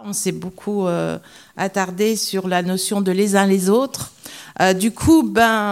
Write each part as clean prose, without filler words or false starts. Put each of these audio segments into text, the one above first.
On s'est beaucoup attardé sur la notion de les uns les autres. Du coup,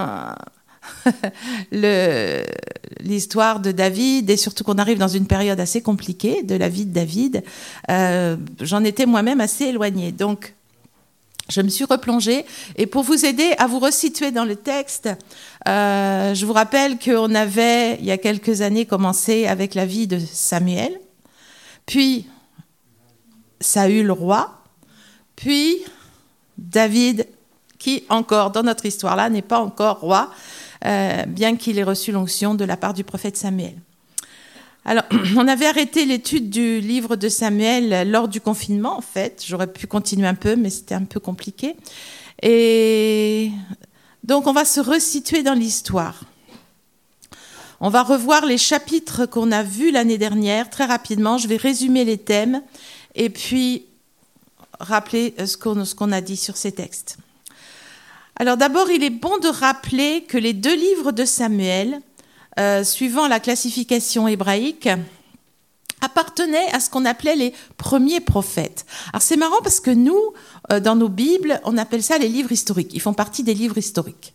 l'histoire de David, et surtout qu'on arrive dans une période assez compliquée de la vie de David, j'en étais moi-même assez éloignée. Donc, je me suis replongée. Et pour vous aider à vous resituer dans le texte, je vous rappelle qu'on avait, il y a quelques années, commencé avec la vie de Samuel, puis Saül roi, puis David, qui encore, dans notre histoire-là, n'est pas encore roi, bien qu'il ait reçu l'onction de la part du prophète Samuel. Alors, on avait arrêté l'étude du livre de Samuel lors du confinement, en fait. J'aurais pu continuer un peu, mais c'était un peu compliqué. Et donc, on va se resituer dans l'histoire. On va revoir les chapitres qu'on a vus l'année dernière, très rapidement. Je vais résumer les thèmes et puis rappeler ce qu'on a dit sur ces textes. Alors d'abord, il est bon de rappeler que les 2 livres de Samuel, suivant la classification hébraïque, appartenaient à ce qu'on appelait les premiers prophètes. Alors c'est marrant parce que nous, dans nos Bibles, on appelle ça les livres historiques. Ils font partie des livres historiques.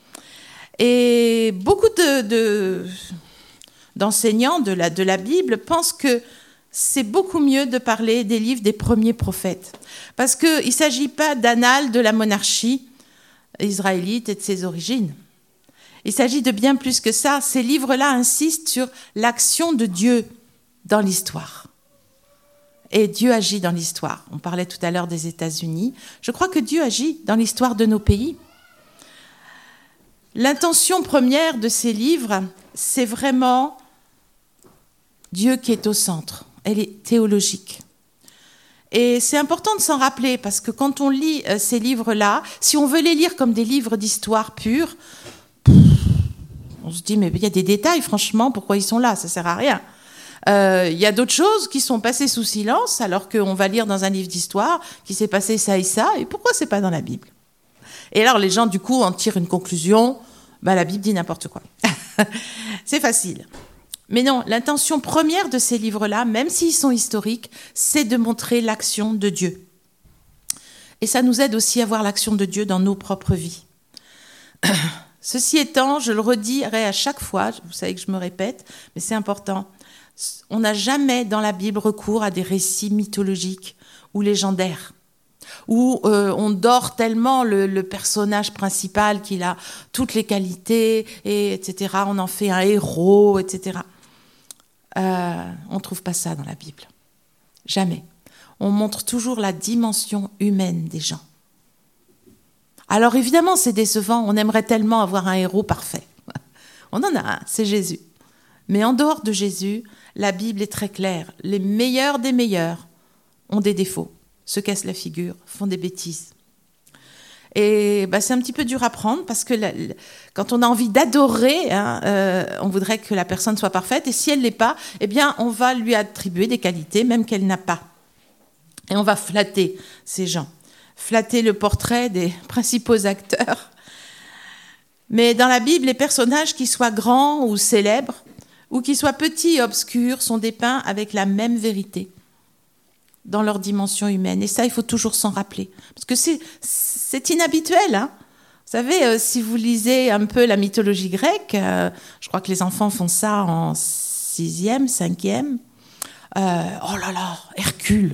Et beaucoup d'enseignants de la Bible pensent que c'est beaucoup mieux de parler des livres des premiers prophètes. Parce qu'il ne s'agit pas d'annales de la monarchie israélite et de ses origines. Il s'agit de bien plus que ça. Ces livres-là insistent sur l'action de Dieu dans l'histoire. Et Dieu agit dans l'histoire. On parlait tout à l'heure des États-Unis. Je crois que Dieu agit dans l'histoire de nos pays. L'intention première de ces livres, c'est vraiment Dieu qui est au centre. Elle est théologique. Et c'est important de s'en rappeler parce que quand on lit ces livres-là, si on veut les lire comme des livres d'histoire pure, on se dit mais il y a des détails, franchement, pourquoi ils sont là? Ça sert à rien. Il y a d'autres choses qui sont passées sous silence alors qu'on va lire dans un livre d'histoire qu'il s'est passé ça, et pourquoi c'est pas dans la Bible? Et alors les gens du coup en tirent une conclusion, la Bible dit n'importe quoi. C'est facile. Mais non, l'intention première de ces livres-là, même s'ils sont historiques, c'est de montrer l'action de Dieu. Et ça nous aide aussi à voir l'action de Dieu dans nos propres vies. Ceci étant, je le redirai à chaque fois, vous savez que je me répète, mais c'est important, on n'a jamais dans la Bible recours à des récits mythologiques ou légendaires, où on dore tellement le personnage principal qu'il a toutes les qualités, etc. On en fait un héros, etc. On ne trouve pas ça dans la Bible. Jamais. On montre toujours la dimension humaine des gens. Alors évidemment, c'est décevant. On aimerait tellement avoir un héros parfait. On en a un, c'est Jésus. Mais en dehors de Jésus, la Bible est très claire. Les meilleurs des meilleurs ont des défauts, se cassent la figure, font des bêtises. Et c'est un petit peu dur à prendre parce que quand on a envie d'adorer, on voudrait que la personne soit parfaite. Et si elle ne l'est pas, eh bien, on va lui attribuer des qualités, même qu'elle n'a pas. Et on va flatter ces gens, flatter le portrait des principaux acteurs. Mais dans la Bible, les personnages, qui soient grands ou célèbres, ou qui soient petits et obscurs, sont dépeints avec la même vérité dans leur dimension humaine. Et ça, il faut toujours s'en rappeler. Parce que c'est inhabituel. Vous savez, si vous lisez un peu la mythologie grecque, je crois que les enfants font ça en 6e, 5e. Oh là là, Hercule.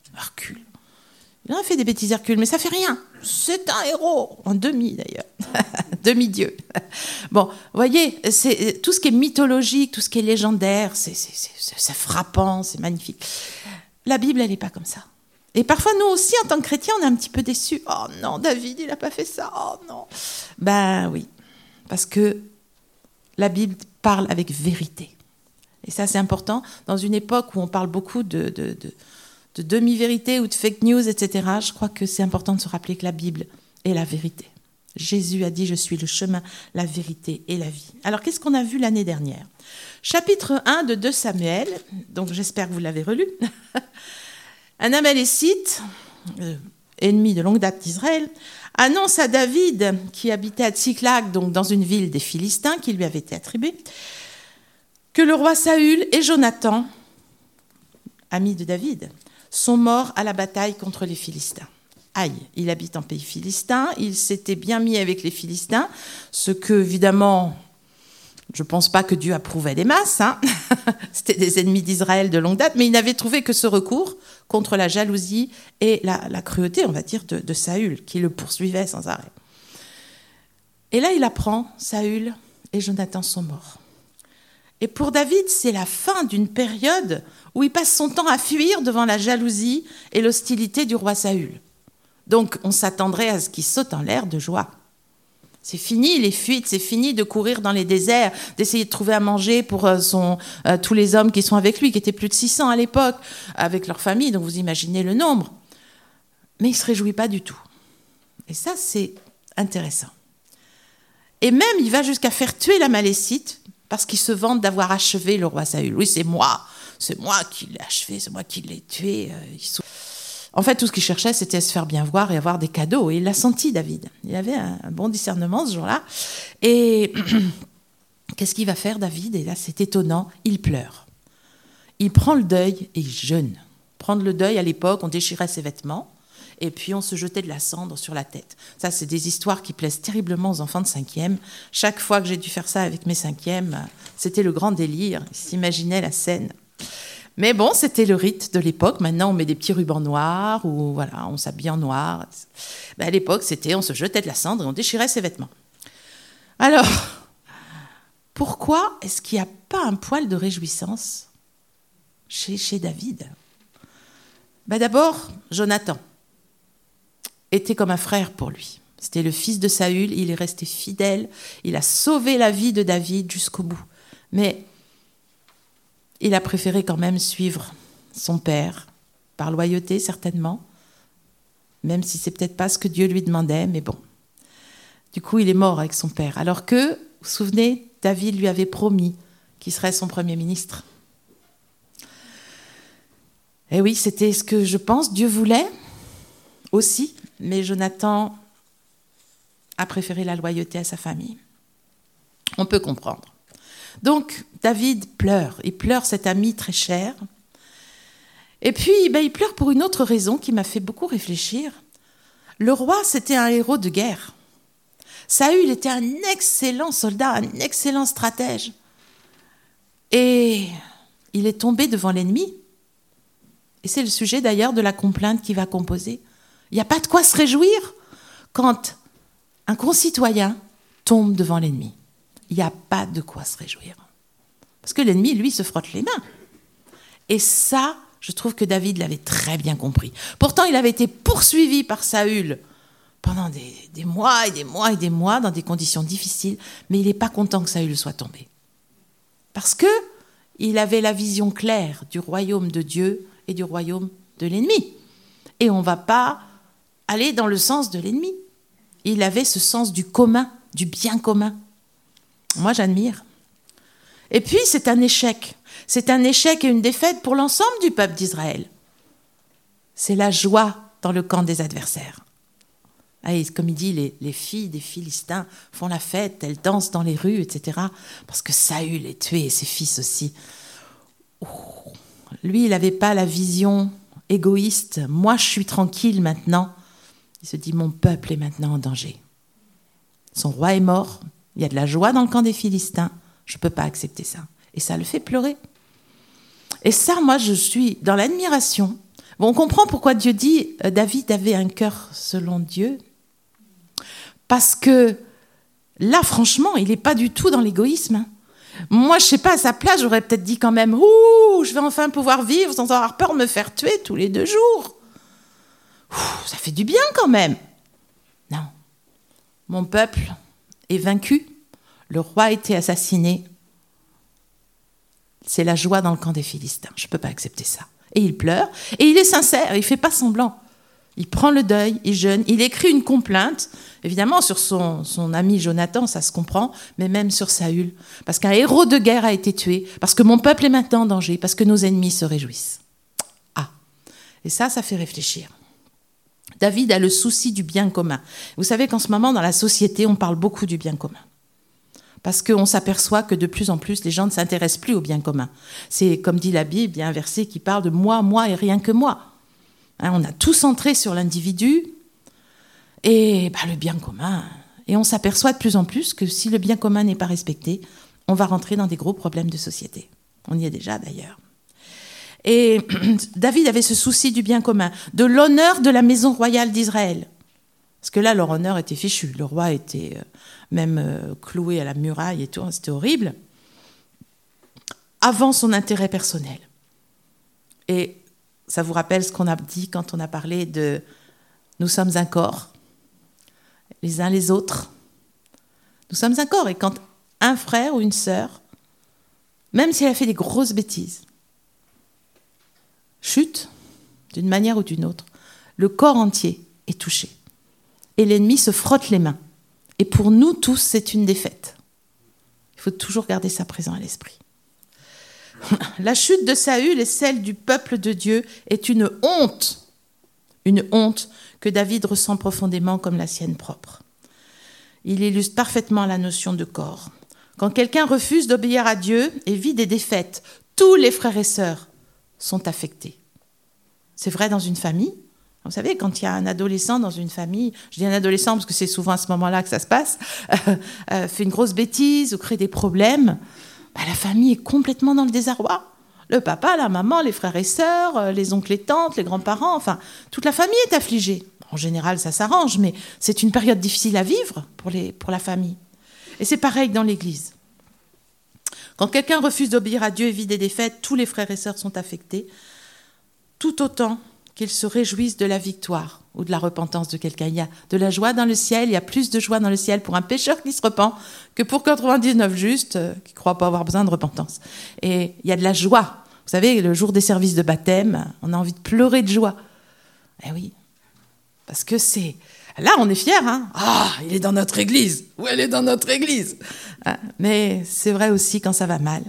Il a fait des bêtises, Hercule, mais ça fait rien. C'est un héros, en demi d'ailleurs, demi-dieu. Bon, vous voyez, c'est tout ce qui est mythologique, tout ce qui est légendaire, c'est frappant, c'est magnifique. La Bible, elle n'est pas comme ça. Et parfois, nous aussi, en tant que chrétiens, on est un petit peu déçus. Oh non, David, il n'a pas fait ça. Oh non. Oui, parce que la Bible parle avec vérité. Et ça, c'est important. Dans une époque où on parle beaucoup de demi-vérité ou de fake news, etc., je crois que c'est important de se rappeler que la Bible est la vérité. Jésus a dit « Je suis le chemin, la vérité et la vie ». Alors, qu'est-ce qu'on a vu l'année dernière ? Chapitre 1 de 2 Samuel, donc j'espère que vous l'avez relu. Un Amalécite, ennemi de longue date d'Israël, annonce à David, qui habitait à Tsiklag, donc dans une ville des Philistins qui lui avait été attribuée, que le roi Saül et Jonathan, amis de David, sont morts à la bataille contre les Philistins. Aïe, il habite en pays philistin, il s'était bien mis avec les Philistins, ce que, évidemment, je ne pense pas que Dieu approuvait des masses, hein. C'était des ennemis d'Israël de longue date, mais il n'avait trouvé que ce recours contre la jalousie et la cruauté, on va dire, de Saül, qui le poursuivait sans arrêt. Et là, il apprend, Saül et Jonathan sont morts. Et pour David, c'est la fin d'une période où il passe son temps à fuir devant la jalousie et l'hostilité du roi Saül. Donc, on s'attendrait à ce qu'il saute en l'air de joie. C'est fini les fuites, c'est fini de courir dans les déserts, d'essayer de trouver à manger pour tous les hommes qui sont avec lui, qui étaient plus de 600 à l'époque, avec leur famille, donc vous imaginez le nombre. Mais il ne se réjouit pas du tout. Et ça, c'est intéressant. Et même, il va jusqu'à faire tuer l'Amalécite, parce qu'il se vante d'avoir achevé le roi Saül. Oui, c'est moi qui l'ai achevé, c'est moi qui l'ai tué. En fait, tout ce qu'il cherchait, c'était se faire bien voir et avoir des cadeaux. Et il l'a senti, David. Il avait un bon discernement ce jour-là. Et qu'est-ce qu'il va faire, David ? Et là, c'est étonnant, il pleure. Il prend le deuil et il jeûne. Prendre le deuil, à l'époque, on déchirait ses vêtements et puis on se jetait de la cendre sur la tête. Ça, c'est des histoires qui plaisent terriblement aux enfants de 5e. Chaque fois que j'ai dû faire ça avec mes 5e, c'était le grand délire. Ils s'imaginaient la scène. Mais bon, c'était le rite de l'époque. Maintenant, on met des petits rubans noirs ou voilà, on s'habille en noir. Ben, à l'époque, c'était on se jetait de la cendre et on déchirait ses vêtements. Alors, pourquoi est-ce qu'il n'y a pas un poil de réjouissance chez David ? Ben, d'abord, Jonathan était comme un frère pour lui. C'était le fils de Saül, il est resté fidèle, il a sauvé la vie de David jusqu'au bout. Mais il a préféré quand même suivre son père, par loyauté certainement, même si c'est peut-être pas ce que Dieu lui demandait, mais bon. Du coup, il est mort avec son père. Alors que, vous vous souvenez, David lui avait promis qu'il serait son premier ministre. Et oui, c'était ce que je pense, Dieu voulait aussi, mais Jonathan a préféré la loyauté à sa famille. On peut comprendre. Donc, David pleure. Il pleure cet ami très cher. Et puis, il pleure pour une autre raison qui m'a fait beaucoup réfléchir. Le roi, c'était un héros de guerre. Saül était un excellent soldat, un excellent stratège. Et il est tombé devant l'ennemi. Et c'est le sujet d'ailleurs de la complainte qu'il va composer. Il n'y a pas de quoi se réjouir quand un concitoyen tombe devant l'ennemi. Il n'y a pas de quoi se réjouir. Parce que l'ennemi, lui, se frotte les mains. Et ça, je trouve que David l'avait très bien compris. Pourtant, il avait été poursuivi par Saül pendant des mois et des mois et des mois, dans des conditions difficiles, mais il n'est pas content que Saül soit tombé. Parce qu'il avait la vision claire du royaume de Dieu et du royaume de l'ennemi. Et on ne va pas aller dans le sens de l'ennemi. Il avait ce sens du commun, du bien commun. Moi, j'admire. Et puis, c'est un échec. C'est un échec et une défaite pour l'ensemble du peuple d'Israël. C'est la joie dans le camp des adversaires. Et comme il dit, les filles des Philistins font la fête, elles dansent dans les rues, etc. Parce que Saül est tué et ses fils aussi. Lui, il n'avait pas la vision égoïste. Moi, je suis tranquille maintenant. Il se dit, mon peuple est maintenant en danger. Son roi est mort. Il y a de la joie dans le camp des Philistins. Je ne peux pas accepter ça. Et ça le fait pleurer. Et ça, moi, je suis dans l'admiration. Bon, on comprend pourquoi Dieu dit David avait un cœur selon Dieu. Parce que là, franchement, il n'est pas du tout dans l'égoïsme. Moi, je ne sais pas, à sa place, j'aurais peut-être dit quand même « Ouh, je vais enfin pouvoir vivre sans avoir peur de me faire tuer tous les 2 jours. » Ça fait du bien quand même. Non. Mon peuple est vaincu. Le roi a été assassiné. C'est la joie dans le camp des Philistins. Je ne peux pas accepter ça. Et il pleure. Et il est sincère. Il ne fait pas semblant. Il prend le deuil. Il jeûne. Il écrit une complainte. Évidemment, sur son ami Jonathan, ça se comprend. Mais même sur Saül. Parce qu'un héros de guerre a été tué. Parce que mon peuple est maintenant en danger. Parce que nos ennemis se réjouissent. Ah. Et ça fait réfléchir. David a le souci du bien commun. Vous savez qu'en ce moment, dans la société, on parle beaucoup du bien commun. Parce qu'on s'aperçoit que de plus en plus, les gens ne s'intéressent plus au bien commun. C'est, comme dit la Bible, il y a un verset qui parle de moi et rien que moi. On a tout centré sur l'individu et le bien commun. Et on s'aperçoit de plus en plus que si le bien commun n'est pas respecté, on va rentrer dans des gros problèmes de société. On y est déjà d'ailleurs. Et David avait ce souci du bien commun, de l'honneur de la maison royale d'Israël. Parce que là, leur honneur était fichu. Le roi était même cloué à la muraille et tout, c'était horrible. Avant son intérêt personnel. Et ça vous rappelle ce qu'on a dit quand on a parlé de « nous sommes un corps, les uns les autres ». Nous sommes un corps. Et quand un frère ou une sœur, même si elle a fait des grosses bêtises, chute d'une manière ou d'une autre, le corps entier est touché. Et l'ennemi se frotte les mains. Et pour nous tous, c'est une défaite. Il faut toujours garder ça présent à l'esprit. La chute de Saül et celle du peuple de Dieu est une honte que David ressent profondément comme la sienne propre. Il illustre parfaitement la notion de corps. Quand quelqu'un refuse d'obéir à Dieu et vit des défaites, tous les frères et sœurs sont affectés. C'est vrai dans une famille. Vous savez, quand il y a un adolescent dans une famille, je dis un adolescent parce que c'est souvent à ce moment-là que ça se passe, fait une grosse bêtise ou crée des problèmes, la famille est complètement dans le désarroi. Le papa, la maman, les frères et sœurs, les oncles et tantes, les grands-parents, enfin, toute la famille est affligée. En général, ça s'arrange, mais c'est une période difficile à vivre pour la famille. Et c'est pareil dans l'Église. Quand quelqu'un refuse d'obéir à Dieu et vit des défaites, tous les frères et sœurs sont affectés, tout autant qu'ils se réjouissent de la victoire ou de la repentance de quelqu'un. Il y a de la joie dans le ciel, il y a plus de joie dans le ciel pour un pécheur qui se repent que pour 99 justes qui ne croient pas avoir besoin de repentance. Et il y a de la joie. Vous savez, le jour des services de baptême, on a envie de pleurer de joie. Eh oui, parce que c'est... Là, on est fiers, hein. Ah, il est dans notre église. Ou elle est dans notre église. Mais c'est vrai aussi quand ça va mal.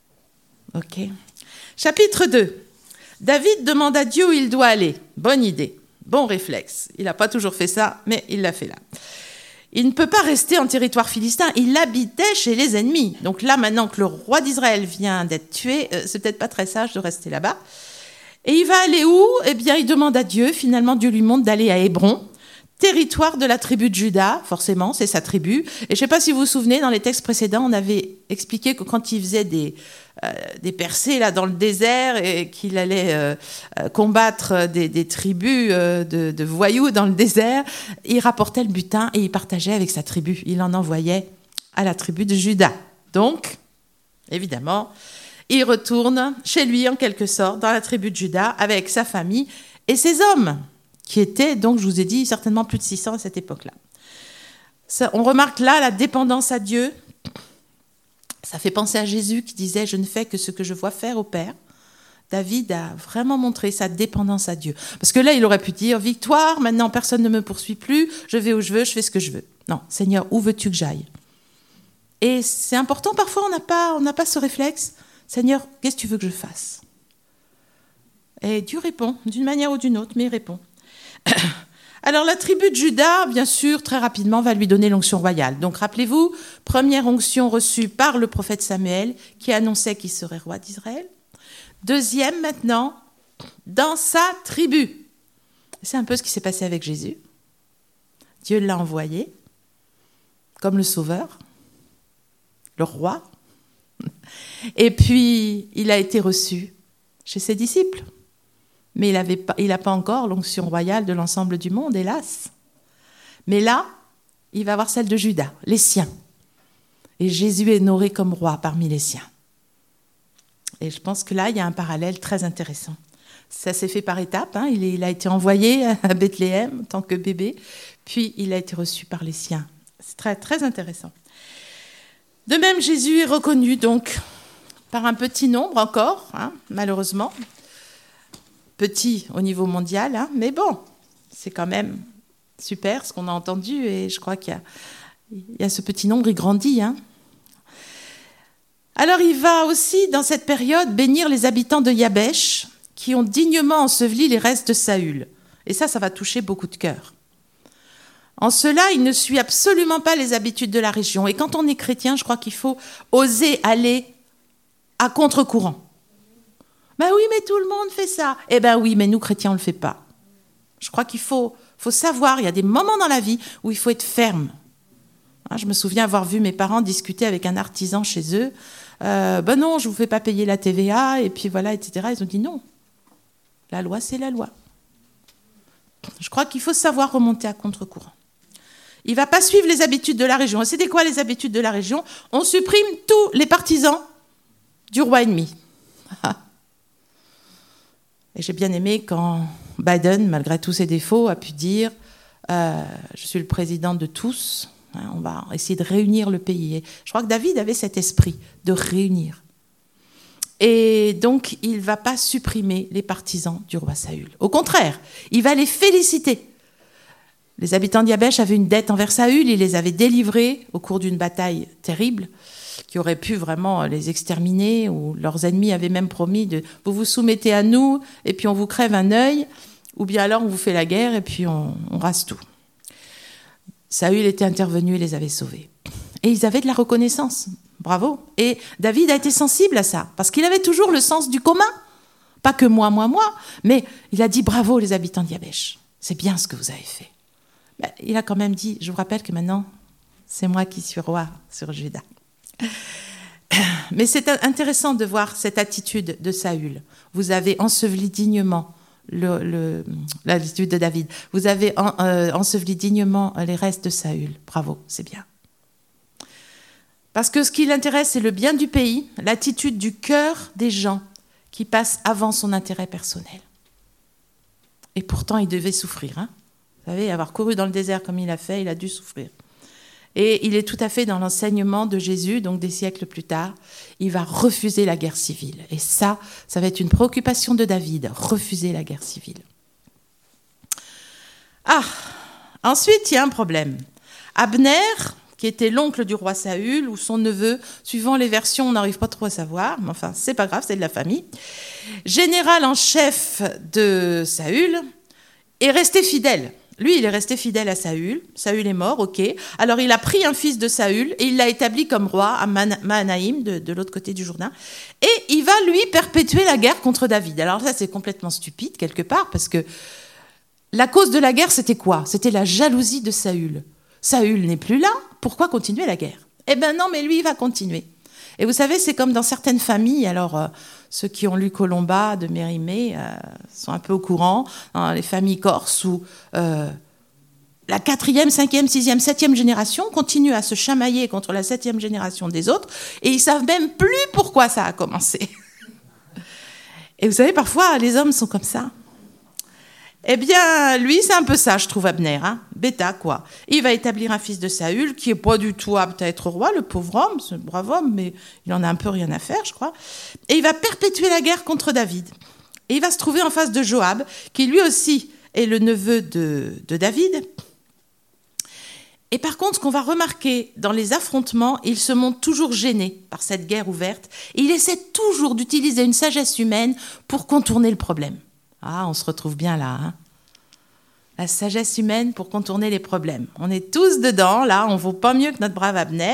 Ok. Chapitre 2. David demande à Dieu où il doit aller. Bonne idée, bon réflexe. Il n'a pas toujours fait ça, mais il l'a fait là. Il ne peut pas rester en territoire philistin. Il habitait chez les ennemis. Donc là, maintenant que le roi d'Israël vient d'être tué, c'est peut-être pas très sage de rester là-bas. Et il va aller où ? Eh bien, il demande à Dieu. Finalement, Dieu lui montre d'aller à Hébron, territoire de la tribu de Juda. Forcément, c'est sa tribu. Et je ne sais pas si vous vous souvenez, dans les textes précédents, on avait expliqué que quand il faisait des percées là dans le désert et qu'il allait combattre des tribus de voyous dans le désert, il rapportait le butin et il partageait avec sa tribu. Il en envoyait à la tribu de Juda. Donc, évidemment, il retourne chez lui en quelque sorte dans la tribu de Juda avec sa famille et ses hommes qui étaient, donc je vous ai dit, certainement plus de 600 à cette époque-là. Ça, on remarque là la dépendance à Dieu. Ça fait penser à Jésus qui disait « Je ne fais que ce que je vois faire au Père ». David a vraiment montré sa dépendance à Dieu. Parce que là, il aurait pu dire « Victoire, maintenant personne ne me poursuit plus, je vais où je veux, je fais ce que je veux ». Non, Seigneur, où veux-tu que j'aille ? Et c'est important, parfois on n'a pas ce réflexe. Seigneur, qu'est-ce que tu veux que je fasse ? Et Dieu répond, d'une manière ou d'une autre, mais il répond. Alors la tribu de Juda, bien sûr, très rapidement, va lui donner l'onction royale. Donc rappelez-vous, première onction reçue par le prophète Samuel, qui annonçait qu'il serait roi d'Israël. Deuxième, maintenant, dans sa tribu. C'est un peu ce qui s'est passé avec Jésus. Dieu l'a envoyé comme le sauveur, le roi. Et puis, il a été reçu chez ses disciples. Mais il n'a pas encore l'onction royale de l'ensemble du monde, hélas. Mais là, il va avoir celle de Juda, les siens. Et Jésus est honoré comme roi parmi les siens. Et je pense que là, il y a un parallèle très intéressant. Ça s'est fait par étapes. Hein. Il a été envoyé à Bethléem en tant que bébé, puis il a été reçu par les siens. C'est très, très intéressant. De même, Jésus est reconnu donc par un petit nombre encore, hein, malheureusement. Petit au niveau mondial, hein, mais bon, c'est quand même super ce qu'on a entendu et je crois qu'il y a ce petit nombre, il grandit. Hein. Alors il va aussi, dans cette période, bénir les habitants de Yabesh qui ont dignement enseveli les restes de Saül. Et ça va toucher beaucoup de cœurs. En cela, il ne suit absolument pas les habitudes de la région. Et quand on est chrétien, je crois qu'il faut oser aller à contre-courant. Ben oui, mais tout le monde fait ça. Eh ben oui, mais nous, chrétiens, on ne le fait pas. Je crois qu'il faut savoir, il y a des moments dans la vie où il faut être ferme. Je me souviens avoir vu mes parents discuter avec un artisan chez eux. Ben non, je ne vous fais pas payer la TVA, et puis voilà, etc. Ils ont dit non. La loi, c'est la loi. Je crois qu'il faut savoir remonter à contre-courant. Il ne va pas suivre les habitudes de la région. Et c'était quoi les habitudes de la région? On supprime tous les partisans du roi ennemi. Et j'ai bien aimé quand Biden, malgré tous ses défauts, a pu dire je suis le président de tous, on va essayer de réunir le pays. Et je crois que David avait cet esprit de réunir. Et donc, il ne va pas supprimer les partisans du roi Saül. Au contraire, il va les féliciter. Les habitants d'Yabesh avaient une dette envers Saül, il les avait délivrés au cours d'une bataille terrible qui aurait pu vraiment les exterminer, où leurs ennemis avaient même promis de « vous vous soumettez à nous et puis on vous crève un œil » ou bien alors on vous fait la guerre et puis on rase tout. Saül était intervenu et les avait sauvés. Et ils avaient de la reconnaissance. Bravo. Et David a été sensible à ça, parce qu'il avait toujours le sens du commun. Pas que moi, mais il a dit bravo les habitants d'Yabesh. C'est bien ce que vous avez fait. Ben, il a quand même dit, je vous rappelle que maintenant, c'est moi qui suis roi sur Juda. Mais c'est intéressant de voir cette attitude de Saül. Vous avez enseveli dignement l'attitude de David. Vous avez enseveli dignement les restes de Saül. Bravo, c'est bien. Parce que ce qui l'intéresse, c'est le bien du pays, l'attitude du cœur des gens qui passe avant son intérêt personnel. Et pourtant, il devait souffrir. Vous savez, avoir couru dans le désert comme il a fait, il a dû souffrir. Et il est tout à fait dans l'enseignement de Jésus, donc des siècles plus tard. Il va refuser la guerre civile. Et ça va être une préoccupation de David, refuser la guerre civile. Ensuite, il y a un problème. Abner, qui était l'oncle du roi Saül, ou son neveu, suivant les versions, on n'arrive pas trop à savoir, mais enfin, c'est pas grave, c'est de la famille. Général en chef de Saül, est resté fidèle. Lui, il est resté fidèle à Saül. Saül est mort, ok. Alors, il a pris un fils de Saül et il l'a établi comme roi à Mahanaïm, de l'autre côté du Jourdain. Et il va, lui, perpétuer la guerre contre David. Alors ça, c'est complètement stupide, quelque part, parce que la cause de la guerre, c'était quoi? C'était la jalousie de Saül. Saül n'est plus là, pourquoi continuer la guerre? Eh bien non, mais lui, il va continuer. Et vous savez, c'est comme dans certaines familles, alors ceux qui ont lu Colomba de Mérimée sont un peu au courant, dans les familles corses où la 4e, 5e, 6e, 7e génération continuent à se chamailler contre la 7e génération des autres, et ils ne savent même plus pourquoi ça a commencé. Et vous savez, parfois, les hommes sont comme ça. Eh bien, lui, c'est un peu ça, je trouve, Abner. Bêta, quoi. Il va établir un fils de Saül qui n'est pas du tout apte à être roi, le pauvre homme, c'est un brave homme, mais il en a un peu rien à faire, je crois. Et il va perpétuer la guerre contre David. Et il va se trouver en face de Joab, qui lui aussi est le neveu de David. Et par contre, ce qu'on va remarquer dans les affrontements, il se montre toujours gêné par cette guerre ouverte. Et il essaie toujours d'utiliser une sagesse humaine pour contourner le problème. On se retrouve bien là. La sagesse humaine pour contourner les problèmes. On est tous dedans, là, on ne vaut pas mieux que notre brave Abner.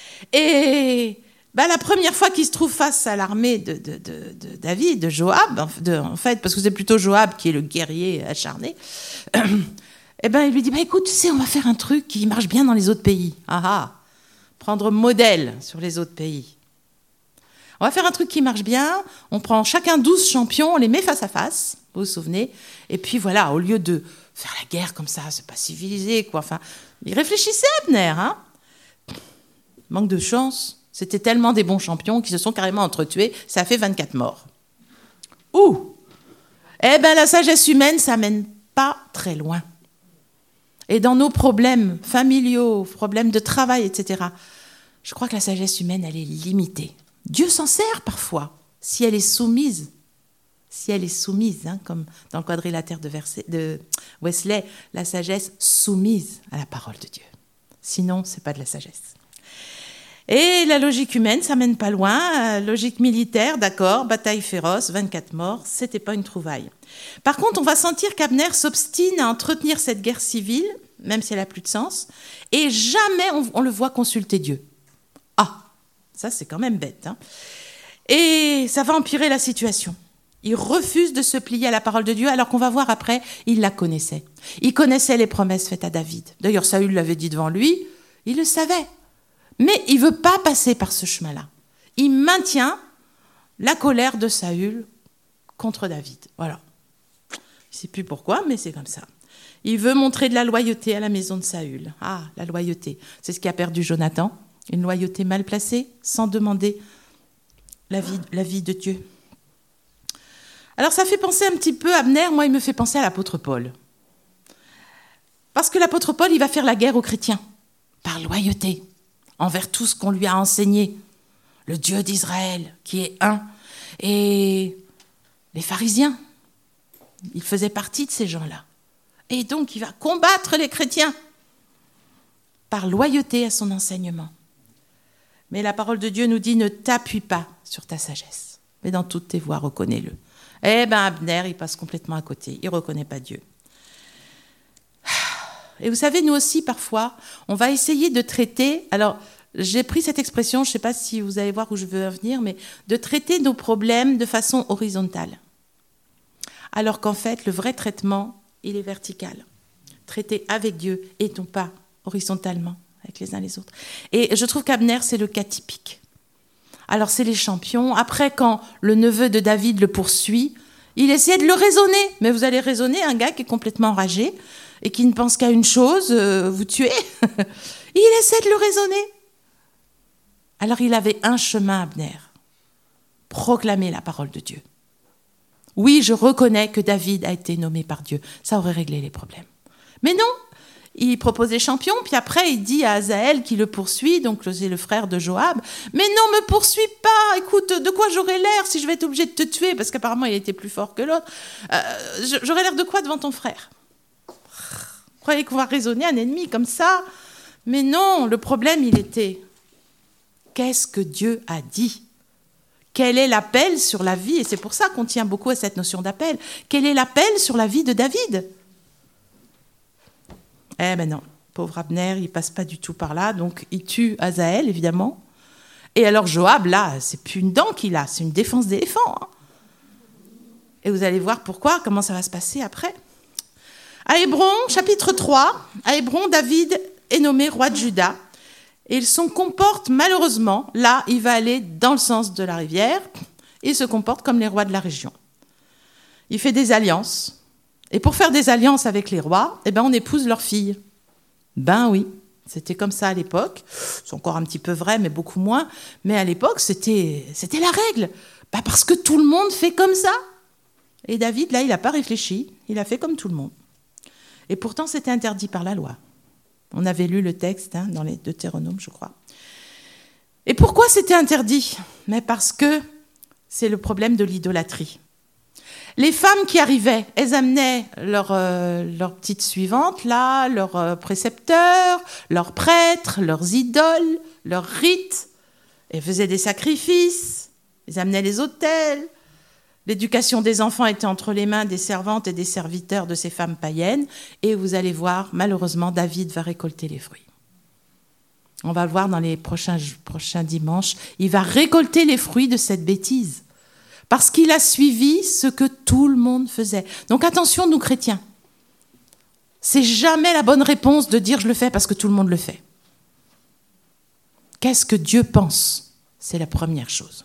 Et la première fois qu'il se trouve face à l'armée de David, de Joab, en fait, parce que c'est plutôt Joab qui est le guerrier acharné, il lui dit, écoute, tu sais, on va faire un truc qui marche bien dans les autres pays. Prendre modèle sur les autres pays. On va faire un truc qui marche bien, on prend chacun 12 champions, on les met face à face, vous vous souvenez, et puis voilà, au lieu de faire la guerre comme ça, c'est pas civilisé, quoi. Enfin, il réfléchissait, Abner, Manque de chance, c'était tellement des bons champions qu'ils se sont carrément entretués, ça a fait 24 morts. La sagesse humaine, ça mène pas très loin. Et dans nos problèmes familiaux, problèmes de travail, etc., je crois que la sagesse humaine, elle est limitée. Dieu s'en sert parfois, si elle est soumise. Si elle est soumise, comme dans le quadrilatère de Wesley, la sagesse soumise à la parole de Dieu. Sinon, ce n'est pas de la sagesse. Et la logique humaine, ça mène pas loin. Logique militaire, d'accord, bataille féroce, 24 morts, c'était pas une trouvaille. Par contre, on va sentir qu'Abner s'obstine à entretenir cette guerre civile, même si elle n'a plus de sens, et jamais on le voit consulter Dieu. Ça, c'est quand même bête. Et ça va empirer la situation. Il refuse de se plier à la parole de Dieu, alors qu'on va voir après, il la connaissait. Il connaissait les promesses faites à David. D'ailleurs, Saül l'avait dit devant lui, il le savait. Mais il ne veut pas passer par ce chemin-là. Il maintient la colère de Saül contre David. Voilà. Je ne sais plus pourquoi, mais c'est comme ça. Il veut montrer de la loyauté à la maison de Saül. Ah, la loyauté. C'est ce qui a perdu Jonathan. Une loyauté mal placée, sans demander l'avis de Dieu. Alors ça fait penser un petit peu à Abner, moi il me fait penser à l'apôtre Paul. Parce que l'apôtre Paul, il va faire la guerre aux chrétiens, par loyauté, envers tout ce qu'on lui a enseigné. Le Dieu d'Israël, qui est un. Et les pharisiens, il faisait partie de ces gens-là. Et donc il va combattre les chrétiens, par loyauté à son enseignement. Mais la parole de Dieu nous dit, ne t'appuie pas sur ta sagesse, mais dans toutes tes voies, reconnais-le. Eh bien, Abner, il passe complètement à côté. Il ne reconnaît pas Dieu. Et vous savez, nous aussi, parfois, on va essayer de traiter... Alors, j'ai pris cette expression, je ne sais pas si vous allez voir où je veux en venir, mais de traiter nos problèmes de façon horizontale. Alors qu'en fait, le vrai traitement, il est vertical. Traiter avec Dieu et non pas horizontalement, avec les uns les autres. Et je trouve qu'Abner, c'est le cas typique. Alors, c'est les champions. Après, quand le neveu de David le poursuit, il essaie de le raisonner. Mais vous allez raisonner un gars qui est complètement enragé et qui ne pense qu'à une chose, vous tuer. Il essaie de le raisonner. Alors, il avait un chemin, Abner. Proclamer la parole de Dieu. Oui, je reconnais que David a été nommé par Dieu. Ça aurait réglé les problèmes. Mais non, il propose des champions, puis après il dit à Asaël qui le poursuit, donc c'est le frère de Joab, « Mais non, me poursuis pas, écoute, de quoi j'aurais l'air si je vais être obligé de te tuer ?» Parce qu'apparemment il était plus fort que l'autre. « J'aurais l'air de quoi devant ton frère ?» Vous croyez qu'on va raisonner un ennemi comme ça? Mais non, le problème il était, qu'est-ce que Dieu a dit? Quel est l'appel sur la vie? Et c'est pour ça qu'on tient beaucoup à cette notion d'appel. Quel est l'appel sur la vie de David? Eh ben non, pauvre Abner, il passe pas du tout par là, donc il tue Asaël, évidemment. Et alors Joab, là, c'est plus une dent qu'il a, c'est une défense d'éléphant. Hein. Et vous allez voir pourquoi, comment ça va se passer après. À Hébron, chapitre 3, à Hébron, David est nommé roi de Juda. Et son comporte, malheureusement, là, il va aller dans le sens de la rivière, il se comporte comme les rois de la région. Il fait des alliances. Et pour faire des alliances avec les rois, eh ben on épouse leurs filles. Ben oui, c'était comme ça à l'époque. C'est encore un petit peu vrai, mais beaucoup moins. Mais à l'époque, c'était la règle. Ben parce que tout le monde fait comme ça. Et David, là, il n'a pas réfléchi. Il a fait comme tout le monde. Et pourtant, c'était interdit par la loi. On avait lu le texte dans les Deutéronomes, je crois. Et pourquoi c'était interdit? Mais parce que c'est le problème de l'idolâtrie. Les femmes qui arrivaient, elles amenaient leur petite suivante, là, leurs précepteurs, leurs prêtres, leurs idoles, leurs rites. Elles faisaient des sacrifices, elles amenaient les autels. L'éducation des enfants était entre les mains des servantes et des serviteurs de ces femmes païennes. Et vous allez voir, malheureusement, David va récolter les fruits. On va le voir dans les prochains dimanches. Il va récolter les fruits de cette bêtise. Parce qu'il a suivi ce que tout le monde faisait. Donc attention, nous chrétiens. C'est jamais la bonne réponse de dire je le fais parce que tout le monde le fait. Qu'est-ce que Dieu pense? C'est la première chose.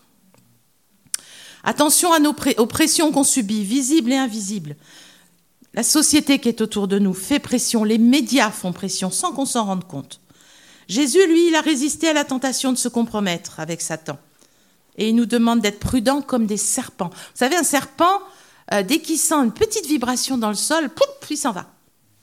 Attention aux pressions qu'on subit, visibles et invisibles. La société qui est autour de nous fait pression, les médias font pression sans qu'on s'en rende compte. Jésus, lui, il a résisté à la tentation de se compromettre avec Satan. Et il nous demande d'être prudents comme des serpents. Vous savez, un serpent, dès qu'il sent une petite vibration dans le sol, pouf, il s'en va.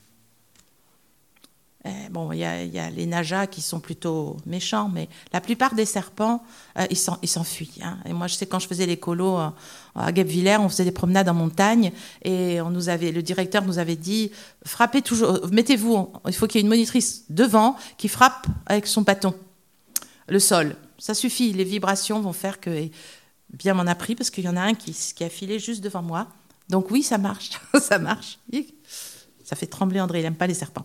Bon, il y a les najas qui sont plutôt méchants, mais la plupart des serpents, ils s'enfuient. Hein. Et moi, je sais, quand je faisais les colos à Guebwiller, on faisait des promenades en montagne, et le directeur nous avait dit, frappez toujours, mettez-vous, il faut qu'il y ait une monitrice devant qui frappe avec son bâton le sol. Ça suffit, les vibrations vont faire que... Et bien m'en a pris, parce qu'il y en a un qui a filé juste devant moi. Donc oui, ça marche, ça marche. Ça fait trembler André, il n'aime pas les serpents.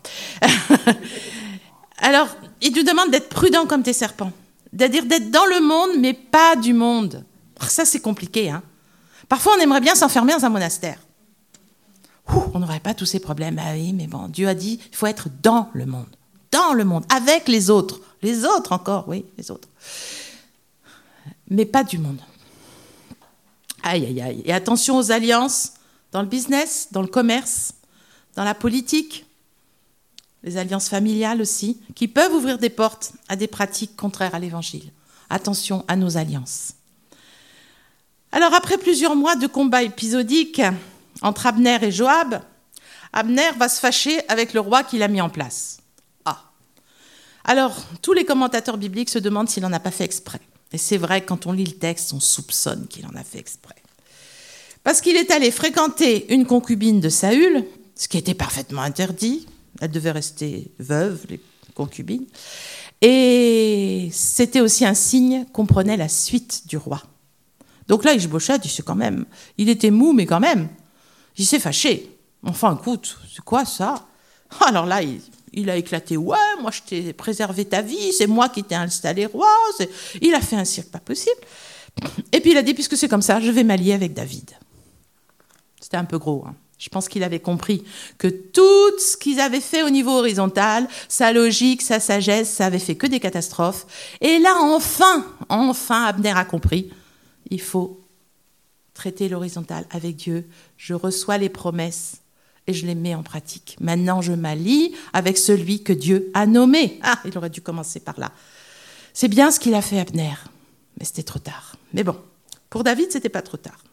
Alors, il nous demande d'être prudent comme tes serpents. C'est-à-dire d'être dans le monde, mais pas du monde. Ça, c'est compliqué, hein. Parfois, on aimerait bien s'enfermer dans un monastère. On n'aurait pas tous ces problèmes. Ah oui, mais bon, Dieu a dit, il faut être dans le monde, avec les autres. Les autres encore, oui, les autres. Mais pas du monde. Aïe, aïe, aïe. Et attention aux alliances dans le business, dans le commerce, dans la politique, les alliances familiales aussi, qui peuvent ouvrir des portes à des pratiques contraires à l'Évangile. Attention à nos alliances. Alors, après plusieurs mois de combats épisodiques entre Abner et Joab, Abner va se fâcher avec le roi qu'il a mis en place. Alors, tous les commentateurs bibliques se demandent s'il n'en a pas fait exprès. Et c'est vrai, quand on lit le texte, on soupçonne qu'il en a fait exprès. Parce qu'il est allé fréquenter une concubine de Saül, ce qui était parfaitement interdit. Elle devait rester veuve, les concubines. Et c'était aussi un signe qu'on prenait la suite du roi. Donc là, Ish-Bosheth, il était mou, mais quand même, il s'est fâché. Enfin, écoute, c'est quoi ça? Alors là, il a éclaté. Ouais, moi, je t'ai préservé ta vie, c'est moi qui t'ai installé roi. Il a fait un cirque pas possible. Et puis il a dit, puisque c'est comme ça, je vais m'allier avec David. C'était un peu gros, hein. Je pense qu'il avait compris que tout ce qu'ils avaient fait au niveau horizontal, sa logique, sa sagesse, ça avait fait que des catastrophes. Et là, enfin, Abner a compris. Il faut traiter l'horizontal avec Dieu. Je reçois les promesses et je les mets en pratique. Maintenant, je m'allie avec celui que Dieu a nommé. Ah, il aurait dû commencer par là. C'est bien ce qu'il a fait, Abner, mais c'était trop tard. Mais bon, pour David, c'était pas trop tard.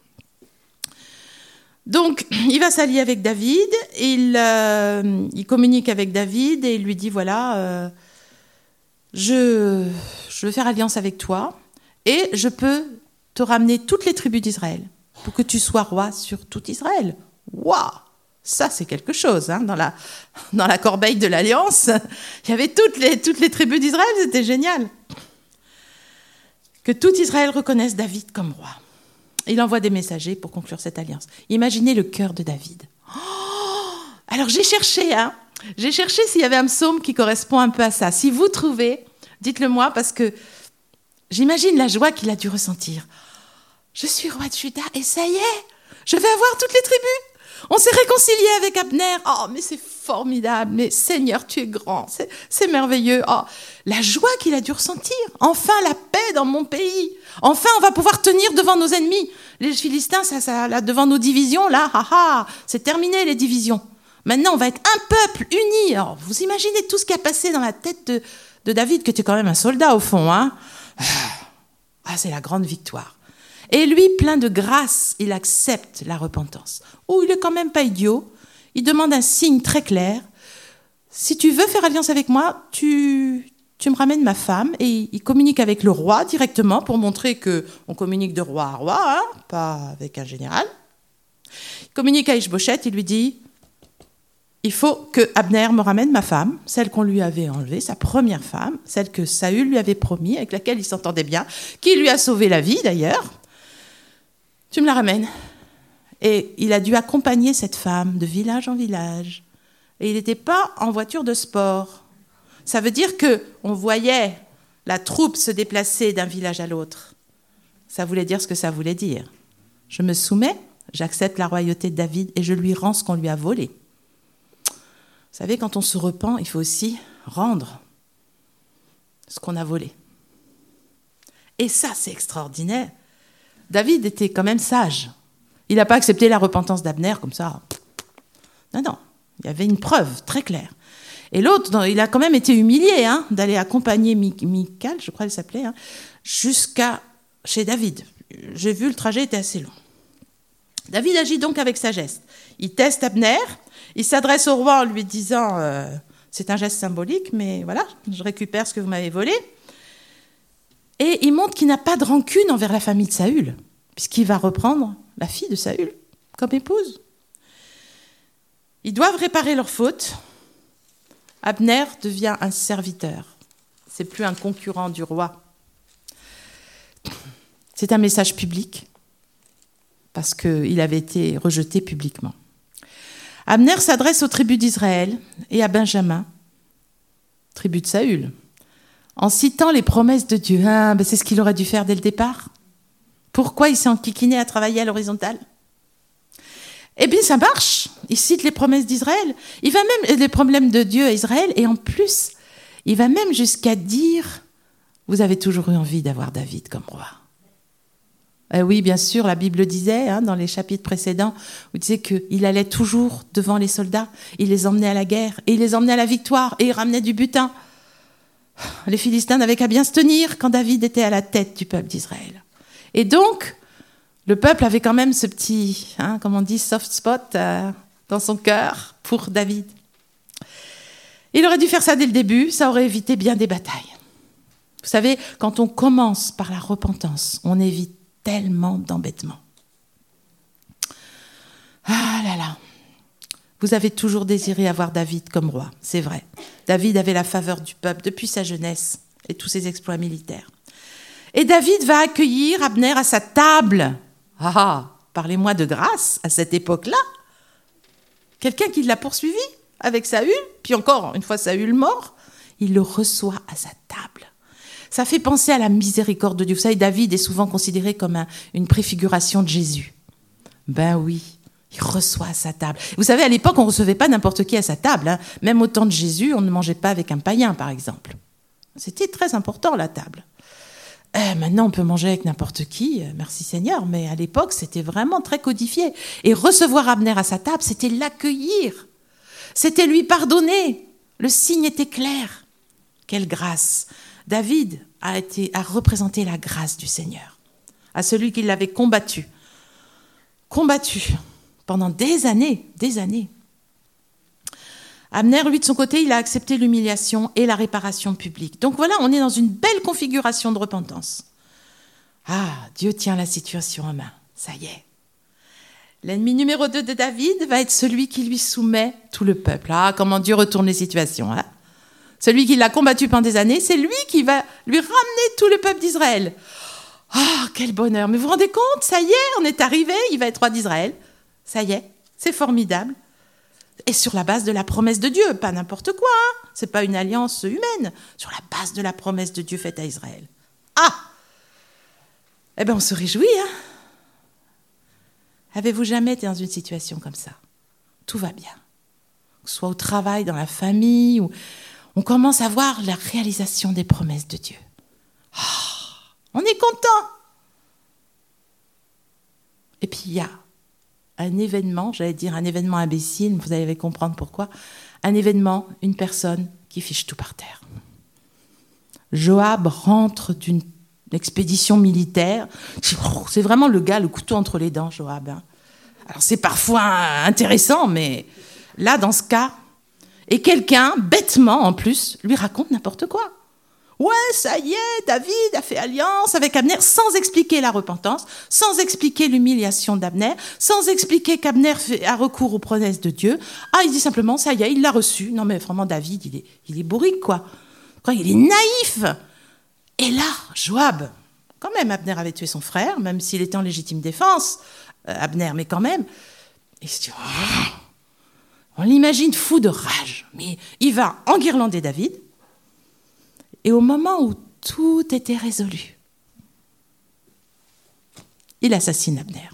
Donc, il va s'allier avec David, il communique avec David et il lui dit, voilà, je veux faire alliance avec toi et je peux te ramener toutes les tribus d'Israël pour que tu sois roi sur tout Israël. Waouh! Ça, c'est quelque chose, hein, dans la corbeille de l'Alliance. Il y avait toutes les tribus d'Israël, c'était génial. Que tout Israël reconnaisse David comme roi. Il envoie des messagers pour conclure cette alliance. Imaginez le cœur de David. Oh, alors j'ai cherché s'il y avait un psaume qui correspond un peu à ça. Si vous trouvez, dites-le moi, parce que j'imagine la joie qu'il a dû ressentir. Je suis roi de Juda et ça y est, je vais avoir toutes les tribus. On s'est réconcilié avec Abner. Oh, mais c'est formidable. Mais Seigneur, tu es grand. C'est merveilleux. Oh, la joie qu'il a dû ressentir. Enfin, la paix dans mon pays. Enfin, on va pouvoir tenir devant nos ennemis. Les Philistins, là, devant nos divisions, là, c'est terminé les divisions. Maintenant, on va être un peuple uni. Alors, vous imaginez tout ce qui a passé dans la tête de David, qui était quand même un soldat au fond, hein. C'est la grande victoire. Et lui, plein de grâce, il accepte la repentance. Il est quand même pas idiot. Il demande un signe très clair. Si tu veux faire alliance avec moi, tu me ramènes ma femme. Et il communique avec le roi directement pour montrer qu'on communique de roi à roi, hein, pas avec un général. Il communique à Ish-Bosheth, il lui dit, il faut que Abner me ramène ma femme, celle qu'on lui avait enlevée, sa première femme, celle que Saül lui avait promis, avec laquelle il s'entendait bien, qui lui a sauvé la vie d'ailleurs. Tu me la ramènes. Et il a dû accompagner cette femme de village en village. Et il n'était pas en voiture de sport. Ça veut dire qu'on voyait la troupe se déplacer d'un village à l'autre. Ça voulait dire ce que ça voulait dire. Je me soumets, j'accepte la royauté de David et je lui rends ce qu'on lui a volé. Vous savez, quand on se repent, il faut aussi rendre ce qu'on a volé. Et ça, c'est extraordinaire. David était quand même sage. Il n'a pas accepté la repentance d'Abner comme ça. Non. Il y avait une preuve très claire. Et l'autre, il a quand même été humilié, hein, d'aller accompagner Michal, je crois qu'elle s'appelait, hein, jusqu'à chez David. J'ai vu, le trajet était assez long. David agit donc avec sagesse. Il teste Abner, il s'adresse au roi en lui disant c'est un geste symbolique, mais voilà, je récupère ce que vous m'avez volé. Et il montre qu'il n'a pas de rancune envers la famille de Saül, puisqu'il va reprendre la fille de Saül comme épouse. Ils doivent réparer leur faute. Abner devient un serviteur. C'est plus un concurrent du roi. C'est un message public, parce qu'il avait été rejeté publiquement. Abner s'adresse aux tribus d'Israël et à Benjamin, tribu de Saül, en citant les promesses de Dieu. C'est ce qu'il aurait dû faire dès le départ. Pourquoi il s'est enquiquiné à travailler à l'horizontale? Eh bien, ça marche. Il cite les promesses d'Israël. Il va même les problèmes de Dieu à Israël. Et en plus, il va même jusqu'à dire, vous avez toujours eu envie d'avoir David comme roi. Oui, bien sûr, la Bible disait, dans les chapitres précédents, où il disait qu'il allait toujours devant les soldats. Il les emmenait à la guerre. Et il les emmenait à la victoire. Et il ramenait du butin. Les Philistins n'avaient qu'à bien se tenir quand David était à la tête du peuple d'Israël. Et donc, le peuple avait quand même ce petit, comme on dit, soft spot dans son cœur pour David. Il aurait dû faire ça dès le début, ça aurait évité bien des batailles. Vous savez, quand on commence par la repentance, on évite tellement d'embêtements. Ah là là, vous avez toujours désiré avoir David comme roi, c'est vrai. David avait la faveur du peuple depuis sa jeunesse et tous ses exploits militaires. Et David va accueillir Abner à sa table. Parlez-moi de grâce à cette époque-là. Quelqu'un qui l'a poursuivi avec Saül, puis encore, une fois Saül mort, il le reçoit à sa table. Ça fait penser à la miséricorde de Dieu. Vous savez, David est souvent considéré comme une préfiguration de Jésus. Ben oui, il reçoit à sa table. Vous savez, à l'époque, on ne recevait pas n'importe qui à sa table. Même au temps de Jésus, on ne mangeait pas avec un païen, par exemple. C'était très important, la table. Maintenant, on peut manger avec n'importe qui, merci Seigneur, mais à l'époque, c'était vraiment très codifié. Et recevoir Abner à sa table, c'était l'accueillir. C'était lui pardonner. Le signe était clair. Quelle grâce! David a représenté la grâce du Seigneur à celui qui l'avait combattu pendant des années. Abner, lui, de son côté, il a accepté l'humiliation et la réparation publique. Donc voilà, on est dans une belle configuration de repentance. Dieu tient la situation en main. Ça y est. L'ennemi numéro 2 de David va être celui qui lui soumet tout le peuple. Comment Dieu retourne les situations. Celui qui l'a combattu pendant des années, c'est lui qui va lui ramener tout le peuple d'Israël. Quel bonheur. Mais vous vous rendez compte, ça y est, on est arrivé, il va être roi d'Israël. Ça y est, c'est formidable. Et sur la base de la promesse de Dieu, pas n'importe quoi. C'est pas une alliance humaine. Sur la base de la promesse de Dieu faite à Israël. Eh bien, on se réjouit. Avez-vous jamais été dans une situation comme ça? Tout va bien. Que ce soit au travail, dans la famille, où on commence à voir la réalisation des promesses de Dieu. On est content. Et puis il y a un événement, j'allais dire un événement imbécile, vous allez comprendre pourquoi, un événement, une personne qui fiche tout par terre. Joab rentre d'une expédition militaire, c'est vraiment le gars, le couteau entre les dents, Joab. Alors c'est parfois intéressant, mais là, dans ce cas, et quelqu'un, bêtement en plus, lui raconte n'importe quoi. Ouais, ça y est, David a fait alliance avec Abner, sans expliquer la repentance, sans expliquer l'humiliation d'Abner, sans expliquer qu'Abner a recours aux promesses de Dieu. Il dit simplement, ça y est, il l'a reçu. Non mais vraiment, David, il est bourrique, quoi. Il est naïf. Et là, Joab, quand même, Abner avait tué son frère, même s'il était en légitime défense, Abner, mais quand même. Et il se dit, on l'imagine fou de rage, mais il va enguirlander David. Et au moment où tout était résolu, il assassine Abner.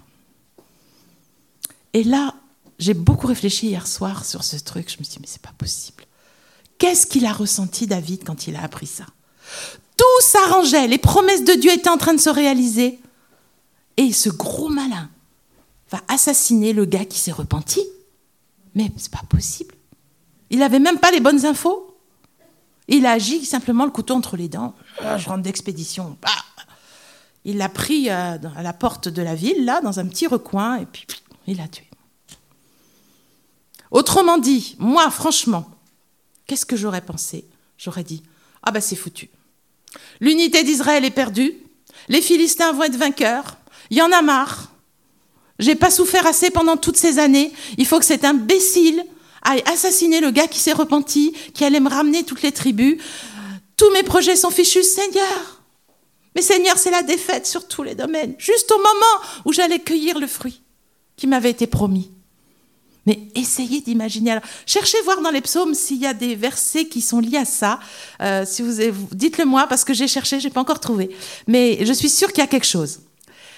Et là, j'ai beaucoup réfléchi hier soir sur ce truc. Je me suis dit, mais c'est pas possible. Qu'est-ce qu'il a ressenti, David, quand il a appris ça? Tout s'arrangeait, les promesses de Dieu étaient en train de se réaliser. Et ce gros malin va assassiner le gars qui s'est repenti. Mais c'est pas possible. Il n'avait même pas les bonnes infos. Il a agi simplement le couteau entre les dents. Je rentre d'expédition. Il l'a pris à la porte de la ville, là, dans un petit recoin, et puis il l'a tué. Autrement dit, moi, franchement, qu'est-ce que j'aurais pensé? J'aurais dit, c'est foutu. L'unité d'Israël est perdue. Les Philistins vont être vainqueurs. Il y en a marre. J'ai pas souffert assez pendant toutes ces années. Il faut que cet imbécile aille assassiner le gars qui s'est repenti, qui allait me ramener toutes les tribus. Tous mes projets sont fichus, Seigneur. Mais Seigneur, c'est la défaite sur tous les domaines. Juste au moment où j'allais cueillir le fruit qui m'avait été promis. Mais essayez d'imaginer. Alors, cherchez voir dans les psaumes s'il y a des versets qui sont liés à ça. Dites-le moi parce que j'ai cherché, j'ai pas encore trouvé. Mais je suis sûre qu'il y a quelque chose.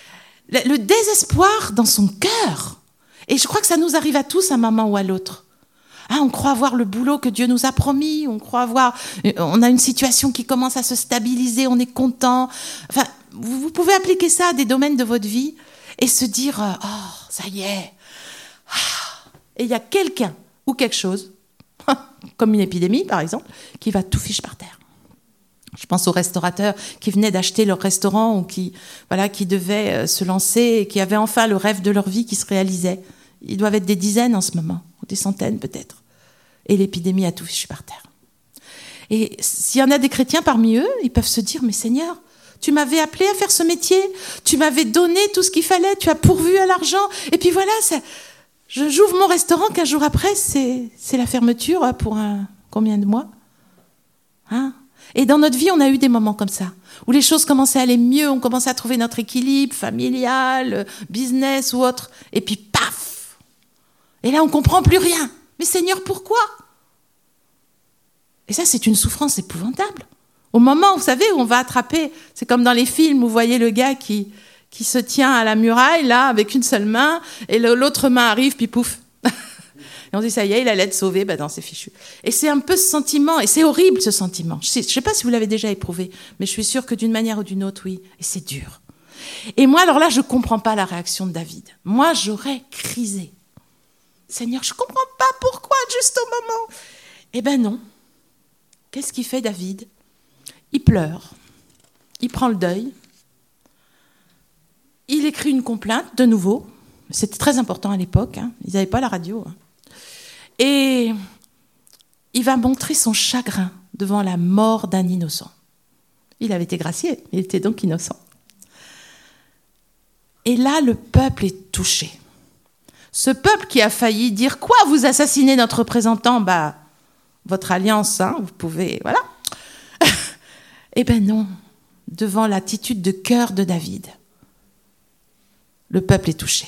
le désespoir dans son cœur. Et je crois que ça nous arrive à tous à un moment ou à l'autre. On croit avoir le boulot que Dieu nous a promis, on a une situation qui commence à se stabiliser, on est content. Enfin, vous pouvez appliquer ça à des domaines de votre vie et se dire « Oh, ça y est !» Et il y a quelqu'un ou quelque chose, comme une épidémie par exemple, qui va tout fiche par terre. Je pense aux restaurateurs qui venaient d'acheter leur restaurant ou qui devaient se lancer et qui avaient enfin le rêve de leur vie qui se réalisait. Ils doivent être des dizaines en ce moment, ou des centaines peut-être. Et l'épidémie a tout fichu par terre. Et s'il y en a des chrétiens parmi eux, ils peuvent se dire « Mais Seigneur, tu m'avais appelé à faire ce métier, tu m'avais donné tout ce qu'il fallait, tu as pourvu à l'argent. Et puis voilà, j'ouvre mon restaurant, 15 jours après, c'est la fermeture pour combien de mois ? Et dans notre vie, on a eu des moments comme ça, où les choses commençaient à aller mieux, on commençait à trouver notre équilibre familial, business ou autre. Et puis, paf ! Et là, on ne comprend plus rien. Mais Seigneur, pourquoi ? Et ça, c'est une souffrance épouvantable. Au moment, vous savez, où on va attraper, c'est comme dans les films où vous voyez le gars qui se tient à la muraille, là, avec une seule main, et l'autre main arrive, puis pouf. Et on dit, ça y est, il allait être sauvé, non, c'est fichu. Et c'est un peu ce sentiment, et c'est horrible ce sentiment. Je ne sais pas si vous l'avez déjà éprouvé, mais je suis sûre que d'une manière ou d'une autre, oui, et c'est dur. Et moi, alors là, je ne comprends pas la réaction de David. Moi, j'aurais crisé. Seigneur, je ne comprends pas pourquoi, juste au moment. Eh ben non. Qu'est-ce qu'il fait, David ? Il pleure, il prend le deuil, il écrit une complainte, de nouveau. C'était très important à l'époque, ils n'avaient pas la radio. Et il va montrer son chagrin devant la mort d'un innocent. Il avait été gracié, il était donc innocent. Et là, le peuple est touché. Ce peuple qui a failli dire « Quoi, vous assassinez notre représentant ?» Votre alliance, vous pouvez... Voilà. Eh bien non, devant l'attitude de cœur de David, le peuple est touché.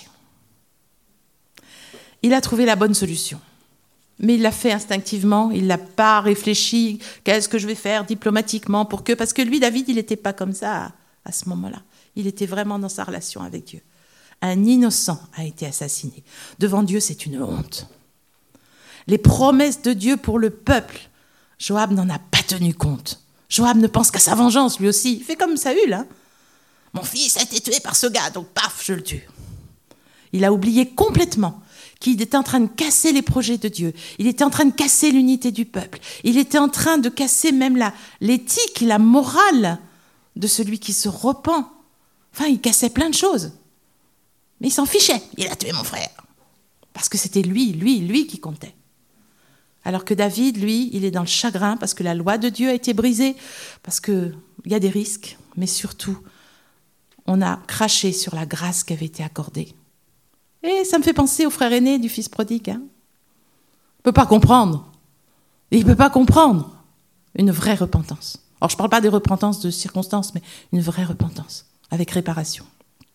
Il a trouvé la bonne solution, mais il l'a fait instinctivement, il n'a pas réfléchi, qu'est-ce que je vais faire diplomatiquement parce que lui, David, il n'était pas comme ça à ce moment-là. Il était vraiment dans sa relation avec Dieu. Un innocent a été assassiné. Devant Dieu, c'est une honte. Les promesses de Dieu pour le peuple, Joab n'en a pas tenu compte. Joab ne pense qu'à sa vengeance, lui aussi. Il fait comme Saül. Mon fils a été tué par ce gars, donc paf, je le tue. Il a oublié complètement qu'il était en train de casser les projets de Dieu. Il était en train de casser l'unité du peuple. Il était en train de casser même l'éthique, la morale de celui qui se repent. Enfin, il cassait plein de choses. Mais il s'en fichait. Il a tué mon frère. Parce que c'était lui qui comptait. Alors que David, lui, il est dans le chagrin parce que la loi de Dieu a été brisée, parce qu'il y a des risques, mais surtout, on a craché sur la grâce qui avait été accordée. Et ça me fait penser au frère aîné du fils prodigue. Il ne peut pas comprendre. Il ne peut pas comprendre une vraie repentance. Alors, je ne parle pas des repentances de circonstances, mais une vraie repentance, avec réparation.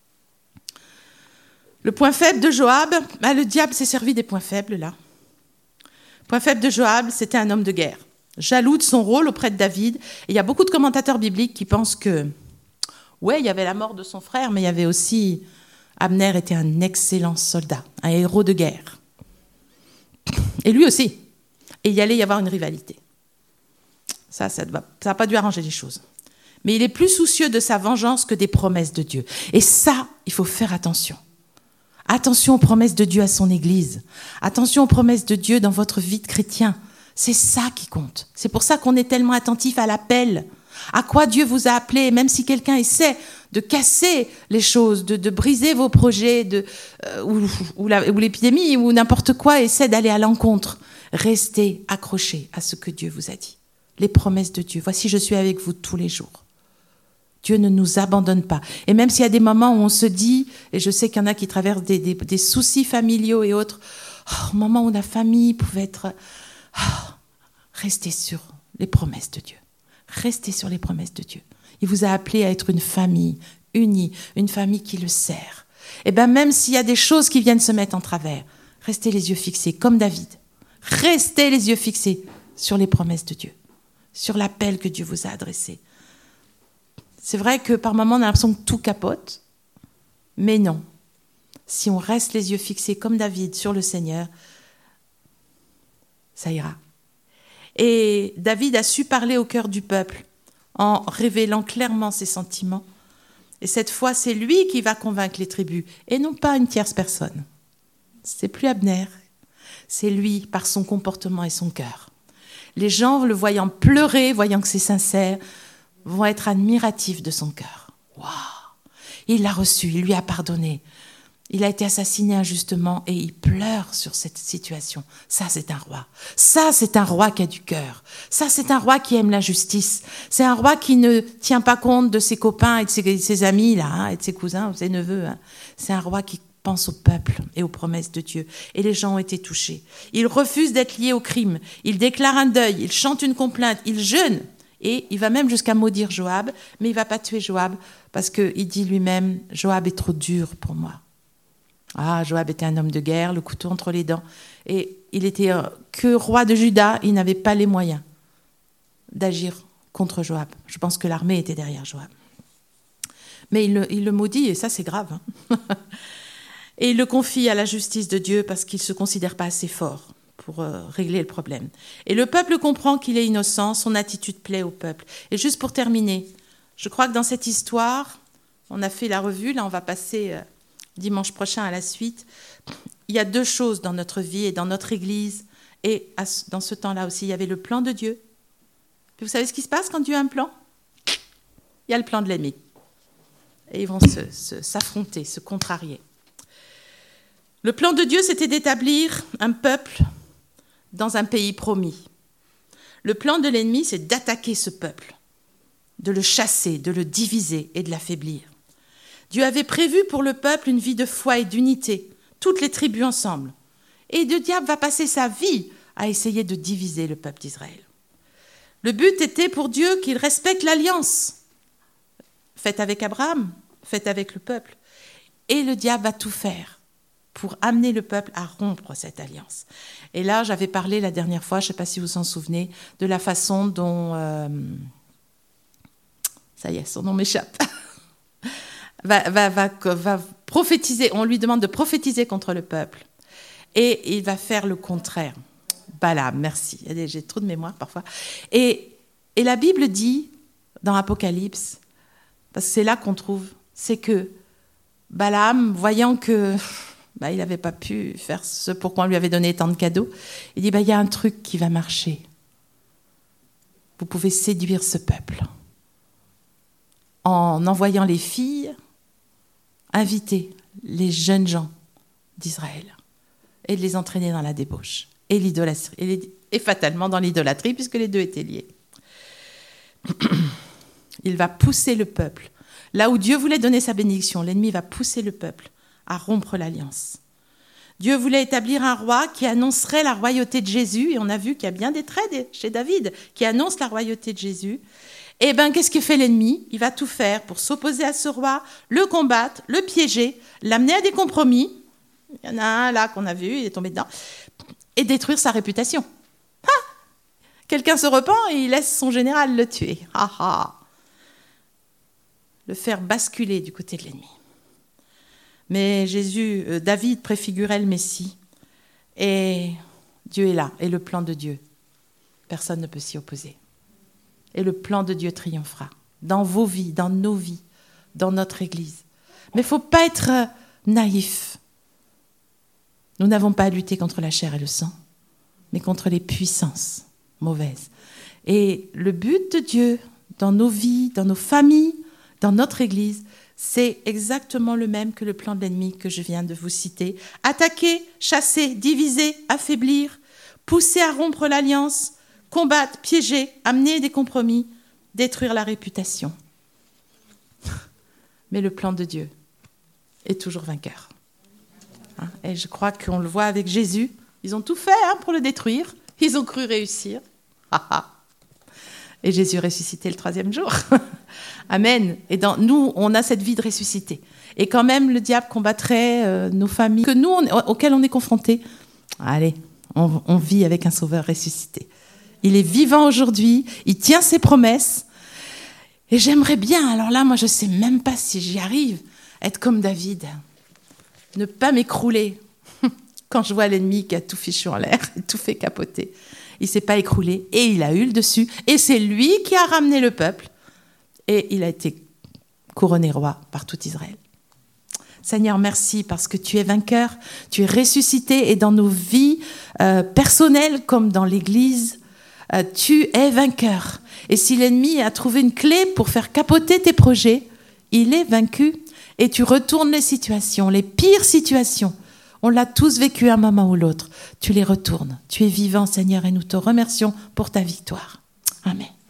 Le point faible de Joab, le diable s'est servi des points faibles, là. Point faible de Joab, c'était un homme de guerre, jaloux de son rôle auprès de David. Et il y a beaucoup de commentateurs bibliques qui pensent que, il y avait la mort de son frère, mais il y avait aussi, Abner était un excellent soldat, un héros de guerre. Et lui aussi. Et il y allait y avoir une rivalité. Ça n'a pas dû arranger les choses. Mais il est plus soucieux de sa vengeance que des promesses de Dieu. Et ça, il faut faire attention. Attention aux promesses de Dieu à son Église. Attention aux promesses de Dieu dans votre vie de chrétien. C'est ça qui compte. C'est pour ça qu'on est tellement attentif à l'appel. À quoi Dieu vous a appelé, même si quelqu'un essaie de casser les choses, de briser vos projets, ou l'épidémie, ou n'importe quoi, essaie d'aller à l'encontre. Restez accrochés à ce que Dieu vous a dit. Les promesses de Dieu. Voici, je suis avec vous tous les jours. Dieu ne nous abandonne pas. Et même s'il y a des moments où on se dit, et je sais qu'il y en a qui traversent des soucis familiaux et autres, au moment où la famille pouvait être... restez sur les promesses de Dieu. Restez sur les promesses de Dieu. Il vous a appelé à être une famille unie, une famille qui le sert. Et bien même s'il y a des choses qui viennent se mettre en travers, restez les yeux fixés, comme David. Restez les yeux fixés sur les promesses de Dieu, sur l'appel que Dieu vous a adressé. C'est vrai que par moments, on a l'impression que tout capote, Mais non, si on reste les yeux fixés comme David sur le Seigneur, ça ira. Et David a su parler au cœur du peuple en révélant clairement ses sentiments. Et cette fois, c'est lui qui va convaincre les tribus et non pas une tierce personne. C'est plus Abner, c'est lui par son comportement et son cœur. Les gens, le voyant pleurer, voyant que c'est sincère, vont être admiratifs de son cœur. Waouh! Il l'a reçu, il lui a pardonné. Il a été assassiné injustement et il pleure sur cette situation. Ça, c'est un roi. Ça, c'est un roi qui a du cœur. Ça, c'est un roi qui aime la justice. C'est un roi qui ne tient pas compte de ses copains et de ses amis, là, et de ses cousins ou ses neveux. C'est un roi qui pense au peuple et aux promesses de Dieu. Et les gens ont été touchés. Il refuse d'être lié au crime. Il déclare un deuil. Il chante une complainte. Il jeûne. Et il va même jusqu'à maudire Joab. Mais il ne va pas tuer Joab parce qu'il dit lui-même, Joab est trop dur pour moi. Ah, Joab était un homme de guerre, le couteau entre les dents. Et il était que roi de Juda, il n'avait pas les moyens d'agir contre Joab. Je pense que l'armée était derrière Joab. Mais il le maudit, et ça c'est grave. Et il le confie à la justice de Dieu parce qu'il ne se considère pas assez fort pour régler le problème. Et le peuple comprend qu'il est innocent, son attitude plaît au peuple. Et juste pour terminer, je crois que dans cette histoire, on a fait la revue, là on va passer dimanche prochain à la suite. Il y a deux choses dans notre vie et dans notre Église, et dans ce temps-là aussi, il y avait le plan de Dieu. Puis vous savez ce qui se passe quand Dieu a un plan ? Il y a le plan de l'ennemi. Et ils vont s'affronter, se contrarier. Le plan de Dieu, c'était d'établir un peuple dans un pays promis. Le plan de l'ennemi, c'est d'attaquer ce peuple, de le chasser, de le diviser et de l'affaiblir. Dieu avait prévu pour le peuple une vie de foi et d'unité, toutes les tribus ensemble. Et le diable va passer sa vie à essayer de diviser le peuple d'Israël. Le but était pour Dieu qu'il respecte l'alliance faite avec Abraham, faite avec le peuple. Et le diable va tout faire pour amener le peuple à rompre cette alliance. Et là, j'avais parlé la dernière fois, je ne sais pas si vous vous en souvenez, de la façon dont... ça y est, son nom m'échappe. va prophétiser, on lui demande de prophétiser contre le peuple. Et il va faire le contraire. Balaam, merci. J'ai trop de mémoire parfois. Et la Bible dit, dans Apocalypse, parce que c'est là qu'on trouve, c'est que Balaam, voyant que il n'avait pas pu faire ce pourquoi on lui avait donné tant de cadeaux, il dit, il y a un truc qui va marcher. Vous pouvez séduire ce peuple en envoyant les filles inviter les jeunes gens d'Israël et de les entraîner dans la débauche et l'idolâtrie, et fatalement dans l'idolâtrie, puisque les deux étaient liés. Il va pousser le peuple. Là où Dieu voulait donner sa bénédiction, l'ennemi va pousser le peuple à rompre l'alliance. Dieu voulait établir un roi qui annoncerait la royauté de Jésus, et on a vu qu'il y a bien des traits chez David qui annoncent la royauté de Jésus. Eh bien, qu'est-ce que fait l'ennemi ? Il va tout faire pour s'opposer à ce roi, le combattre, le piéger, l'amener à des compromis. Il y en a un là qu'on a vu, il est tombé dedans. Et détruire sa réputation. Quelqu'un se repent et il laisse son général le tuer. Le faire basculer du côté de l'ennemi. Mais David préfigurait le Messie. Et Dieu est là, et le plan de Dieu. Personne ne peut s'y opposer. Et le plan de Dieu triomphera dans vos vies, dans nos vies, dans notre Église. Mais il ne faut pas être naïf. Nous n'avons pas à lutter contre la chair et le sang, mais contre les puissances mauvaises. Et le but de Dieu dans nos vies, dans nos familles, dans notre Église, c'est exactement le même que le plan de l'ennemi que je viens de vous citer. Attaquer, chasser, diviser, affaiblir, pousser à rompre l'alliance, combattre, piéger, amener des compromis, détruire la réputation. Mais le plan de Dieu est toujours vainqueur. Et je crois qu'on le voit avec Jésus. Ils ont tout fait pour le détruire. Ils ont cru réussir. Et Jésus ressuscité le 3e jour. Amen. Et nous, on a cette vie de ressuscité. Et quand même, le diable combattrait nos familles, auxquelles on est confrontés. Allez, on vit avec un sauveur ressuscité. Il est vivant aujourd'hui, il tient ses promesses. Et j'aimerais bien, alors là, moi je ne sais même pas si j'y arrive, être comme David, ne pas m'écrouler quand je vois l'ennemi qui a tout fichu en l'air, tout fait capoter. Il ne s'est pas écroulé et il a eu le dessus. Et c'est lui qui a ramené le peuple. Et il a été couronné roi par tout Israël. Seigneur, merci parce que tu es vainqueur, tu es ressuscité et dans nos vies personnelles comme dans l'Église, tu es vainqueur. Et si l'ennemi a trouvé une clé pour faire capoter tes projets, il est vaincu et tu retournes les situations, les pires situations. On l'a tous vécu à un moment ou l'autre. Tu les retournes. Tu es vivant, Seigneur, et nous te remercions pour ta victoire. Amen.